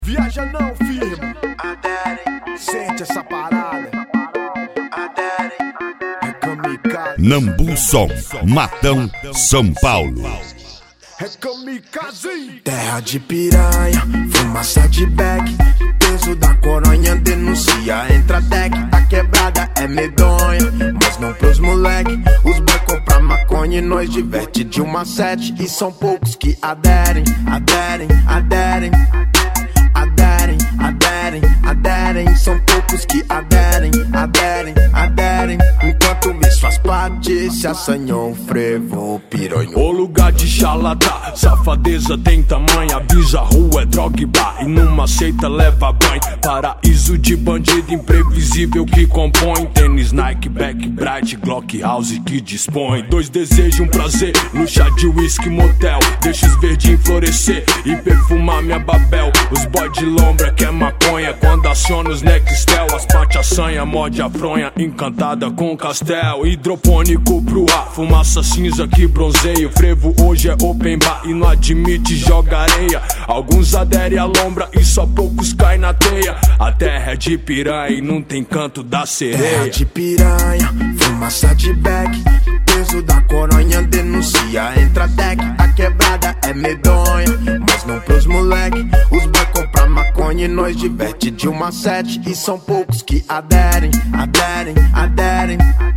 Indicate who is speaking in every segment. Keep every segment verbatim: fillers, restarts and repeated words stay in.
Speaker 1: Viaja não, firma. Sente essa parada. É kamikaze.
Speaker 2: Nambu Som, Matão, São Paulo.
Speaker 1: É kamikaze.
Speaker 3: Terra de piranha, fumaça de bag. Peso da coronha denuncia, entra deck. A quebrada é medonha, mas não pros moleque. Os boy compra maconha e nós diverte de uma sete. E são poucos que aderem, aderem, aderem. Aderem, aderem, aderem. São poucos que aderem, aderem, aderem. Enquanto isso faz parte, se assanhou, frevo, piranhou.
Speaker 4: O lugar de charlatã, safadeza tem tamanho. Avisa rua, é droga e bar, e numa seita leva banho. Paraíso de bandido imprevisível que compõe. Tênis Nike, Back Bright, Glock House que dispõe. Dois desejos, um prazer, luxar de whisky motel. Deixa os verdinhos florescer e perfumar minha babel. Os boy de lombra que é maconha, quando aciona os Nextel. As parte assanha, morde a fronha, encantada com castel. Hidropônico pro ar, fumaça cinza que bronzeia. O frevo hoje é open bar e não admite joga areia. Alguns aderem à lombra e só poucos caem na teia. A terra é de piranha e não tem canto da sereia.
Speaker 3: Terra de piranha, fumaça de bag. Peso da coronha denuncia, entra deck. A quebrada é medonha, mas não pros moleque. Os boy compra maconha e nós diverte de uma sete. E são poucos que aderem, aderem, aderem.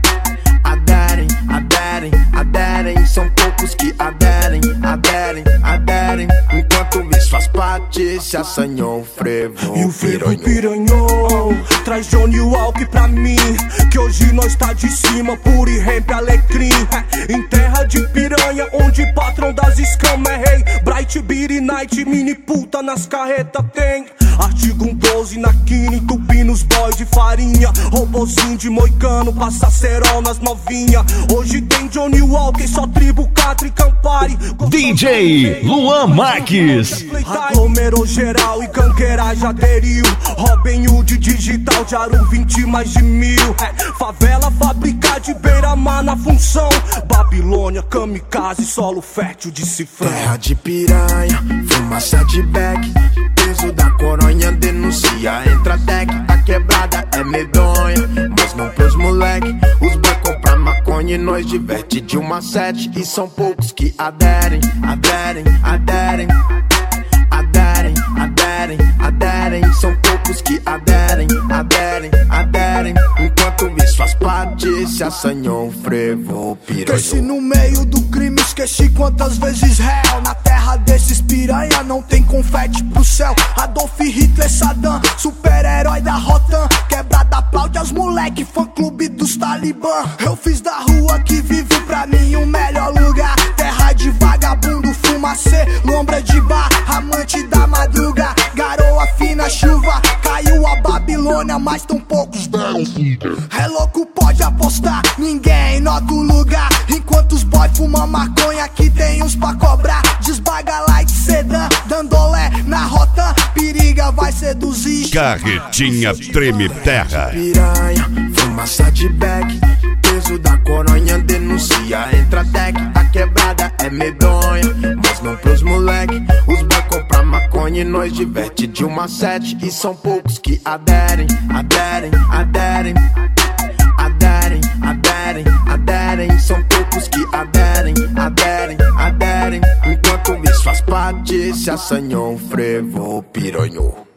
Speaker 3: Aderem, aderem, aderem. São poucos que aderem, aderem, aderem. Enquanto isso faz parte, se assanhou, frevo,
Speaker 5: e o frevo piranhou. Traz Johnny Walker pra mim, que hoje nós tá de cima, puri ramp alecrim. Em terra de piranha, onde patrão das escamas é rei. Bright Beat Night, mini puta nas carretas tem. Artigo um doze na quina, entupindo os boys de farinha. Robozinho de moicano, passa cerol nas novinha. Hoje tem Johnny Walker, só tribo, Catra e Campari.
Speaker 2: D J Luan Marques.
Speaker 5: Aglomerou geral e canqueira já aderiu. Robin Hood digital, Jaru vinte mais de mil. É, favela fabricar de beira-mar na função. Babilônia, kamikaze, solo fértil de cifrão.
Speaker 3: Terra de piranha, fumaça de bag. Peso da coronha denuncia, entra deck. A quebrada é medonha, mas não pros moleque. Os boy compra maconha e nós diverte de uma sete. E são poucos que aderem, aderem, aderem. Aderem, aderem, aderem. São poucos que aderem, aderem, aderem. Enquanto isso faz parte, se assanhou, frevo, piranhou.
Speaker 5: Cresci no meio do crime, esqueci quantas vezes réu. Na terra desses piranha não tem confete pro céu. Adolf Hitler, Saddam, super-herói da Rotan. Quebrada aplaude aos moleque, fã-clube dos talibã. Eu fiz da rua que vivo pra mim o melhor lugar. Terra de vagabundo, fumacê, lombra de bar. Amante da madruga, garoa fina, chuva. Caiu a Babilônia, mas tão poucos deram. É louco, pode apostar, ninguém nota o lugar. Enquanto os boy fumam maconha, aqui tem uns pra cobrar. Desbaga light sedã, dandolé na rota. Periga vai seduzir.
Speaker 2: Carretinha treme terra.
Speaker 3: Piranha, fumaça de bag. Peso da coronha denuncia, entra deck. A quebrada é medonha, mas não pros moleque. Os boy compra maconha e nós diverte de uma sete. E são poucos que aderem, aderem, aderem. Aderem, aderem, aderem. São poucos que aderem, aderem, aderem. Enquanto isso faz parte, se assanhou, frevo, piranhou.